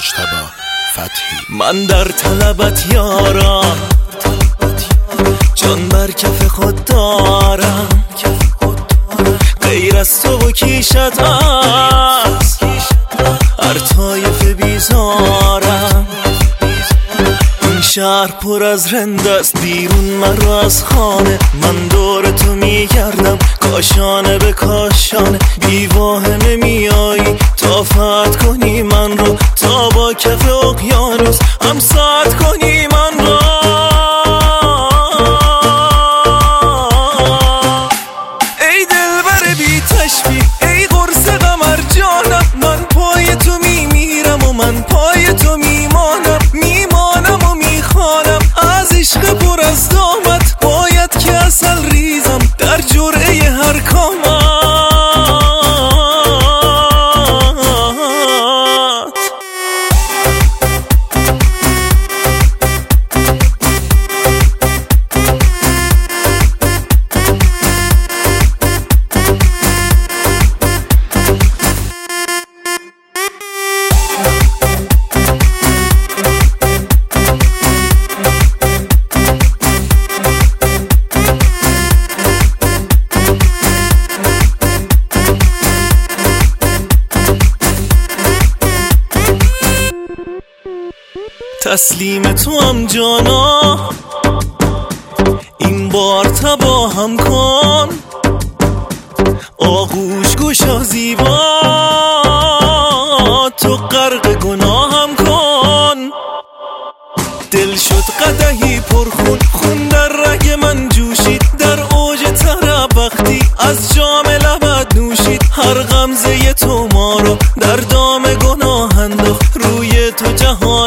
مجتبی فتحی. من در طلبت یارم، جان بر کف خود دارم، غیر از تو و کیشت هست هر طایفه بیزارم. این شهر پر از رند است، بیرون مرا از خانه، من دور تو میگردم کاشانه به کاشانه. بیواهمه میایی تا فتح کنی من رو، تا با کف اقیانوس هم ساعت کنی من رو. ای دلبر بی تشبیه، ای قرص قمر جانم، من پای تو میمیرم و من پای تو میمانم، میمانم و میخوانم از عشق پر از دامت. باید که اصل ریزم در جرعه هر کامت. تسلیم تو هم جانا، این بار تبا هم کن، آغوش گوشا زیبا تو غرق گناه هم کن. دل شد قدحی پرخون، خون در رگ من جوشید، در اوج طرب وقتی از جام لبت نوشید. هر غمزه تو ما رو در دام گناه انداخت، روی تو جهان